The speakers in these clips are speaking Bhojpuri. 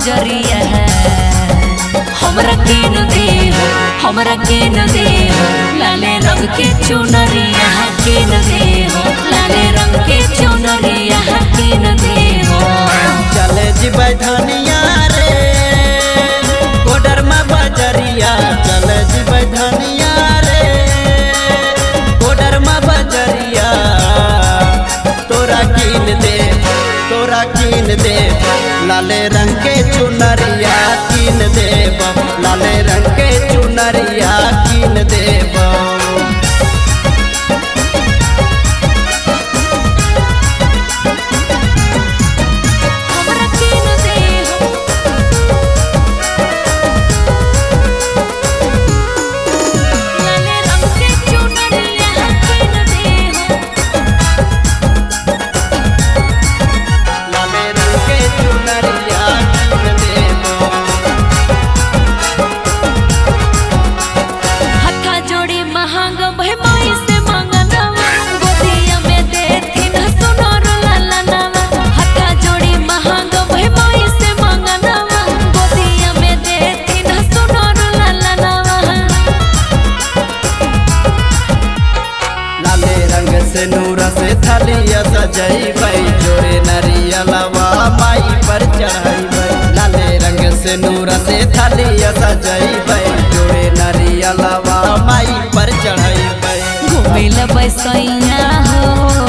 बजरिया हमरा किन दे हो, हमरा किन दे हो लाले रंग के चुनरिया किन दे हो, लाले रंग के चुनरिया किन दे हो। चले जीबै धनिया रे कोडरमा बजरिया, चले जीबै धनिया रे कोडरमा बजरिया। तोरा किन दे, तोरा किन दे लाले रंग के चुनरिया किन देब, लाले रंग के चुनरिया किन देब। से नूरा से थालिया सजैबै, जोरे नरियलवा माई पर चढ़ैबै। लाले रंग से नूरा से थालिया सजैबै, जोरे नरियलवा माई पर चढ़ैबै। घूमिल बैसैया हो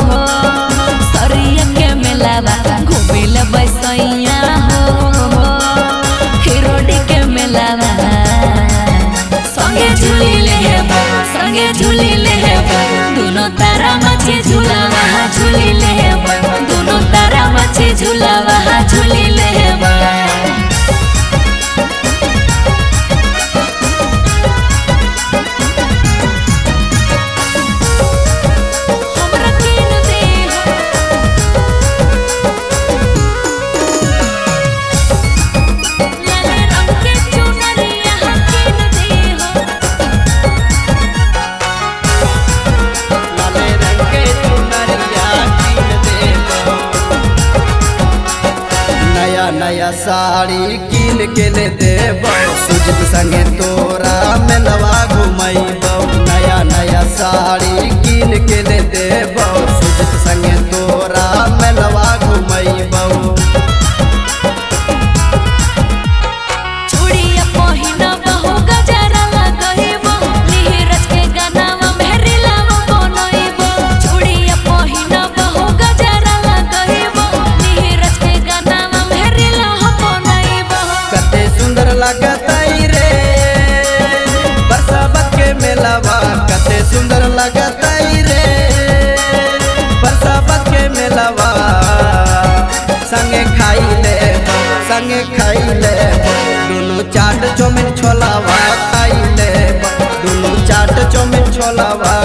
सरिया के मेलावा, घूमिल बैसैया हो हिरोडी के मेलावा। संगे झूली लेबो, संगे झूली लेबो दोनों तारा मछी झूलावा झूली लेबो, दोनों तारा मछी झूलावा झूली लेबो। नया साड़ी किन के ले देबो, सुजित संगे तोरा मेलवा घुमैबो। नया नया साड़ी किन के ले देबो, सुजित संगे तोरा मेलवा घुमैबो। चूड़िया पहिनबो गजरा लगैबो, नीरज के गानावा मेहरिलावा बनैबो। चूड़िया पहिनबो गजरा लगैबो, नीरज के गानावा कते सुंदर लगतई रे बरसात के मेलावा, कते सुंदर लगतई रे बरसात के मेलावा। संगे खाई ले, संगे खाई ले दोनों चाट चौमिन छोलावा खाई ले, दोनों चाट चौमिन छोलावा।